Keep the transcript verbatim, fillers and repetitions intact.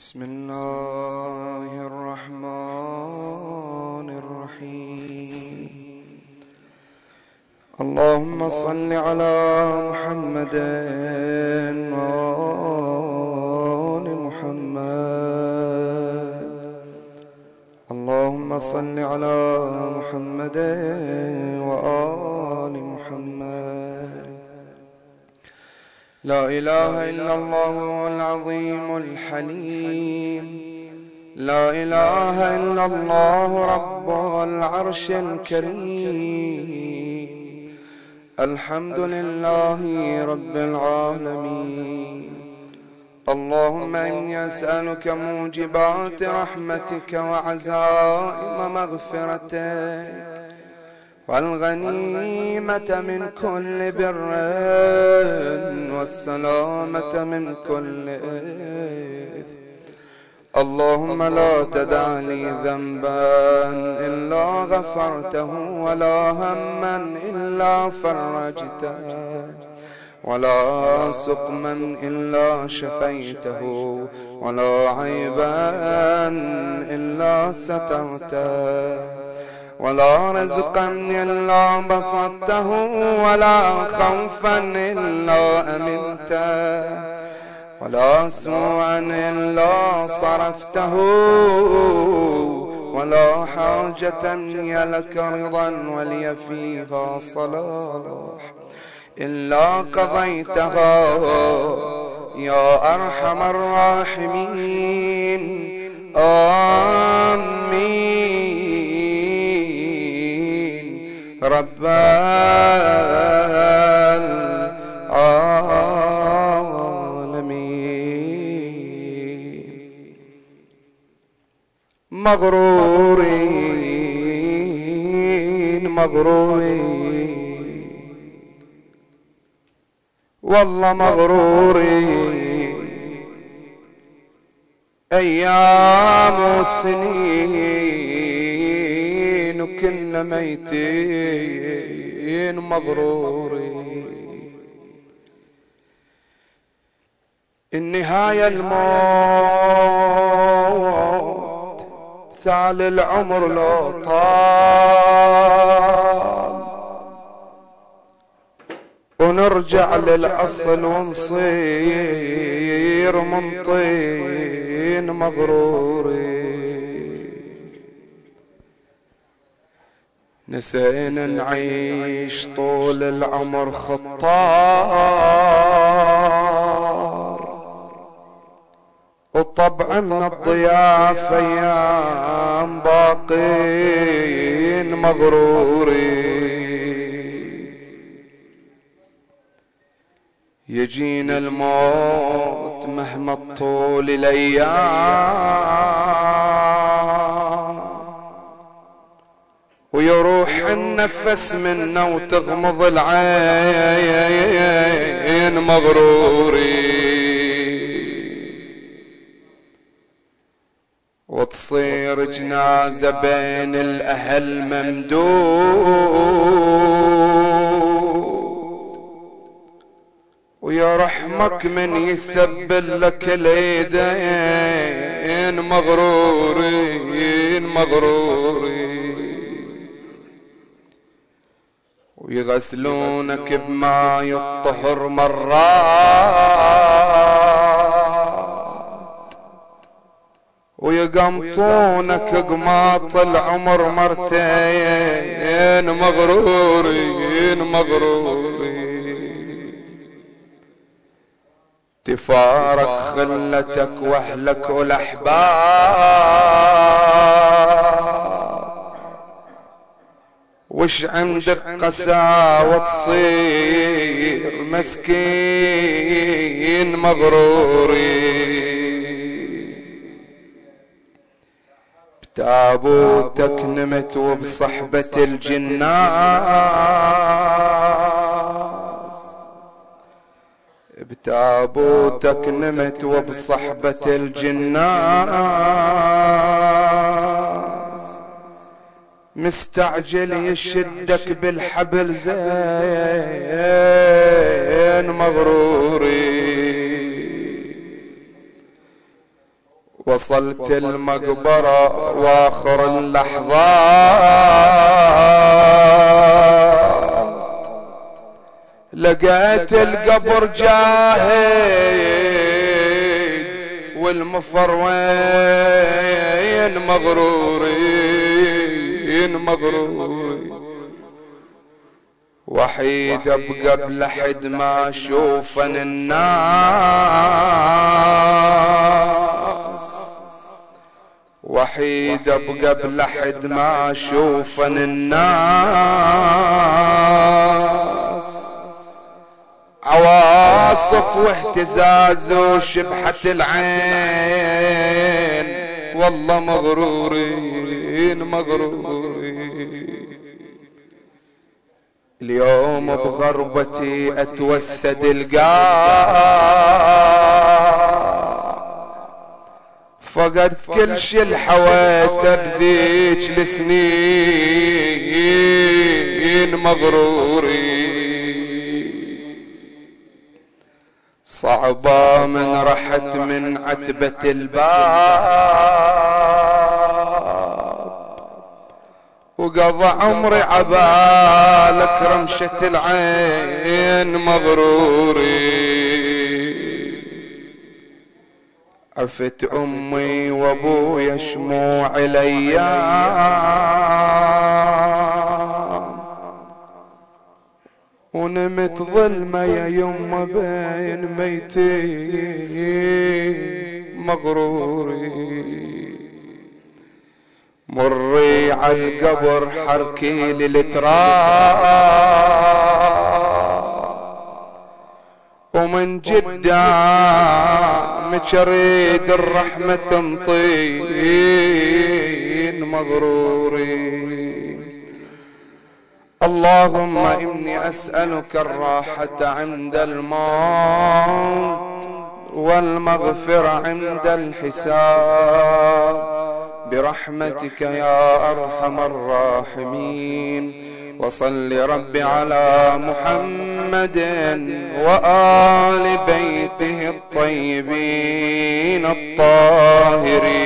بسم الله الرحمن الرحيم. اللهم صل على محمد وآل محمد. اللهم صل على محمد وآل محمد. لا إله إلا الله العظيم الحليم. لا إله إلا الله رب العرش الكريم. الحمد لله رب العالمين. اللهم إني أسألك موجبات رحمتك وعزائم مغفرتك والغنيمة من كل بر والسلامة من كل إثم. اللهم لا تدع لي ذنبا إلا غفرته ولا هما إلا فرجته ولا سقما إلا شفيته ولا عيبا إلا سترته ولا رزقا إلا بسطته ولا خوفا إلا أمنته ولا سوءا إلا صرفته ولا حاجة هي لك رضا ولي فيها صلاح إلا قضيتها يا أرحم الراحمين. آمين رب العالمين. مغرورين مغرورين والله مغرورين. أيام وسنين وكلنا ميتين مغرورين. النهاية الموت ثال العمر لو طال ونرجع للأصل ونصير من طين مغرورين. نسينا نعيش طول العمر خطار وطبع من الضيافة أيام باقين مغرورين. يجينا الموت مهما طول الأيام ويروح النفس منا وتغمض العين مغرورين. وتصير جنازة بين الأهل ممدود ويا رحمك من يسبل لك اليدين مغرورين مغرورين. ويغسلونك بماء الطهر مرات ويقمطونك قماط العمر مرتين مغرورين مغرورين. تفارق خلتك واهلك والاحباب وش عندك قساوة تصير مسكين مغرورين. بتابوتك نمت وبصحبة الجناس بتابوتك نمت وبصحبة الجناس. مستعجل يشدك بالحبل زين مغرورين. وصلت المقبرة واخر اللحظات، لقيت القبر جاهز والمفروين مغرورين مغرورين، وحيد ابقى بلحد ما اشوفن الناس، وحيد ابقى بلحد ما اشوفن الناس، عواصف واهتزاز وشبحة العين، والله مغرورين مغرورين. اليوم بغربتي اتوسد القاع، فقد كل شي الحويته بذيك السنين مغرورين. صعبة من رحت من عتبة الباب، وقضى عمري عبالك رمشة العين مغروري. عفت امي وابويا شموع الايام، ونمت ظلمة يا يمه بين ميتين مغروري. مري عالقبر حركي للتراب، ومن قدامك اريد الرحمة تمطين مغرورين. اللهم إني أسألك الراحة عند الموت والمغفرة عند الحساب برحمتك يا أرحم الراحمين. وصل رب على محمد وآل بيته الطيبين الطاهرين.